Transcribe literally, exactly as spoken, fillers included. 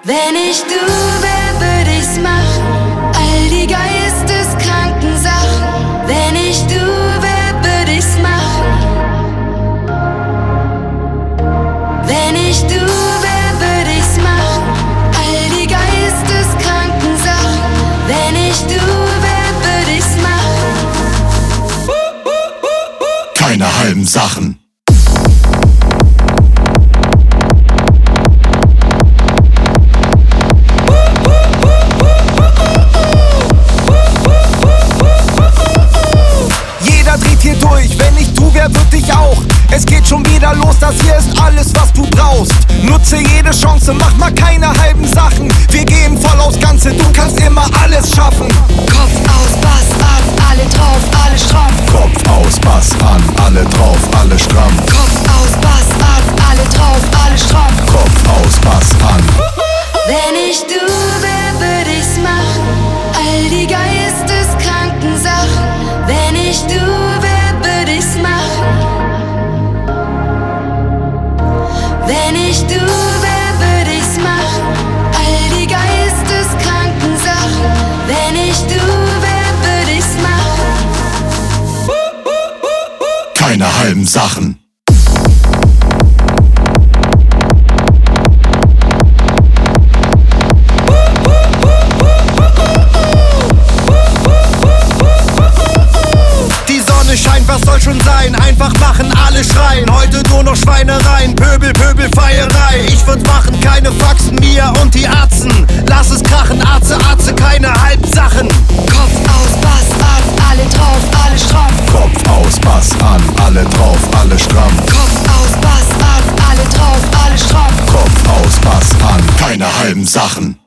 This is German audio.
Wenn ich du wär, würd ich's machen. All die geisteskranken Sachen. Wenn ich du wär, würd ich's machen. Wenn ich du wär, würd ich's machen. All die geisteskranken Sachen. Wenn ich du wär, würd ich's machen. Keine halben Sachen. Dreht hier durch, wenn ich du wär, würd ich auch. Es geht schon wieder los, das hier ist alles, was du brauchst. Nutze jede Chance, mach mal keine halben Sachen. Wir gehen voll aufs Ganze, du kannst immer alles schaffen. Kopf aus, Bass an, alle drauf, alle stramm. Kopf aus, Bass an, alle drauf, alle stramm. Kopf aus, Bass an, alle drauf, alle stramm. Kopf aus, Bass an. Wenn ich du wär, würd ich's machen. All die geisteskranken Sachen. Wenn ich du wär, würd ich's machen. Wenn ich du wär, würd ich's machen. All die geisteskranken Sachen. Wenn ich du wär, würd ich's machen. Keine halben Sachen. Scheint, was soll schon sein? Einfach machen, alle schreien. Heute nur noch Schweinereien, Pöbel, Pöbel, Feierei. Ich würd machen, keine Faxen, mir und die Arzen. Lass es krachen, Arze, Arze, keine Halbsachen. Kopf aus, Bass an, alle drauf, alle stramm. Kopf aus, Bass an, alle drauf, alle stramm. Kopf aus, Bass an, alle drauf, alle stramm. Kopf aus, Bass an, keine halben Sachen.